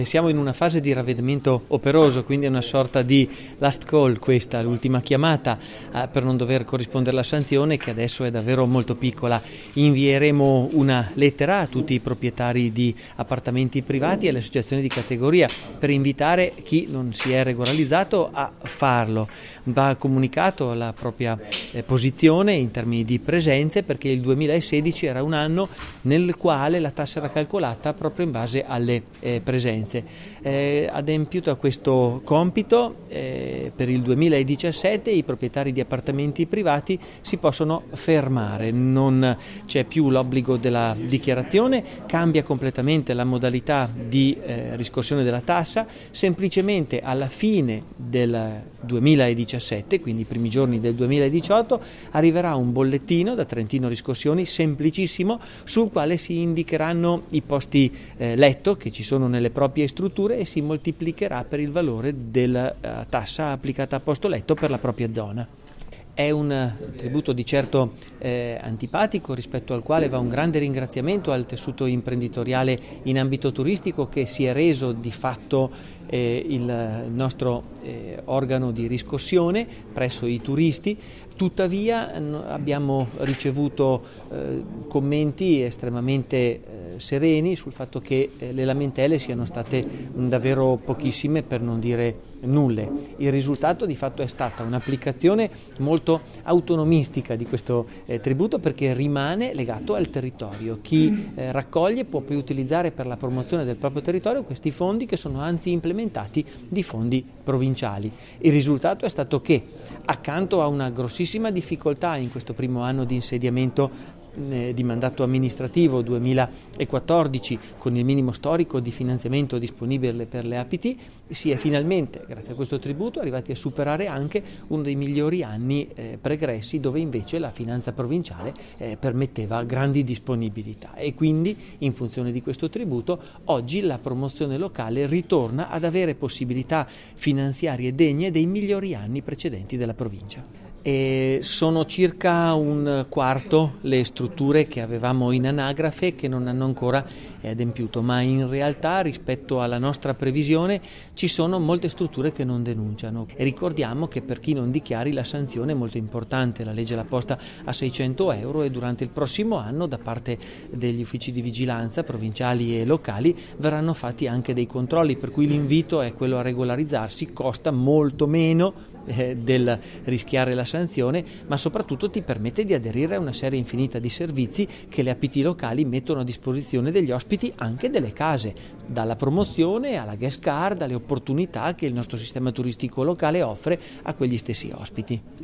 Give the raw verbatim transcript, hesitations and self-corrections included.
Siamo in una fase di ravvedimento operoso, quindi è una sorta di last call questa, l'ultima chiamata eh, per non dover corrispondere alla sanzione, che adesso è davvero molto piccola. Invieremo una lettera a tutti i proprietari di appartamenti privati e alle associazioni di categoria per invitare chi non si è regolarizzato a farlo. Va comunicato la propria eh, posizione in termini di presenze, perché il duemilasedici era un anno nel quale la tassa era calcolata proprio in base alle eh, presenze. Eh, adempiuto a questo compito, eh, per il duemiladiciassette i proprietari di appartamenti privati si possono fermare, non c'è più l'obbligo della dichiarazione, cambia completamente la modalità di eh, riscossione della tassa. Semplicemente alla fine del duemiladiciassette, quindi i primi giorni del duemiladiciotto, arriverà un bollettino da Trentino Riscossioni semplicissimo, sul quale si indicheranno i posti eh, letto che ci sono nelle proprie strutture e si moltiplicherà per il valore della uh, tassa applicata a posto letto per la propria zona. È un tributo di certo eh, antipatico, rispetto al quale va un grande ringraziamento al tessuto imprenditoriale in ambito turistico, che si è reso di fatto eh, il nostro eh, organo di riscossione presso i turisti. Tuttavia n- abbiamo ricevuto eh, commenti estremamente eh, sereni sul fatto che eh, le lamentele siano state davvero pochissime, per non dire nulle. Il risultato di fatto è stata un'applicazione molto autonomistica di questo eh, tributo, perché rimane legato al territorio. Chi eh, raccoglie può poi utilizzare per la promozione del proprio territorio questi fondi, che sono anzi implementati di fondi provinciali. Il risultato è stato che, accanto a una grossissima difficoltà in questo primo anno di insediamento di mandato amministrativo duemilaquattordici, con il minimo storico di finanziamento disponibile per le A P T, si è finalmente, grazie a questo tributo, arrivati a superare anche uno dei migliori anni eh, pregressi, dove invece la finanza provinciale eh, permetteva grandi disponibilità, e quindi in funzione di questo tributo oggi la promozione locale ritorna ad avere possibilità finanziarie degne dei migliori anni precedenti della provincia. E sono circa un quarto le strutture che avevamo in anagrafe che non hanno ancora adempiuto, ma in realtà rispetto alla nostra previsione ci sono molte strutture che non denunciano. E ricordiamo che per chi non dichiari la sanzione è molto importante, la legge l'ha posta a seicento euro, e durante il prossimo anno da parte degli uffici di vigilanza provinciali e locali verranno fatti anche dei controlli, per cui l'invito è quello a regolarizzarsi. Costa molto meno eh, del rischiare la sanzione, ma soprattutto ti permette di aderire a una serie infinita di servizi che le A P T locali mettono a disposizione degli ospiti, anche delle case, dalla promozione alla guest card, alle opportunità che il nostro sistema turistico locale offre a quegli stessi ospiti.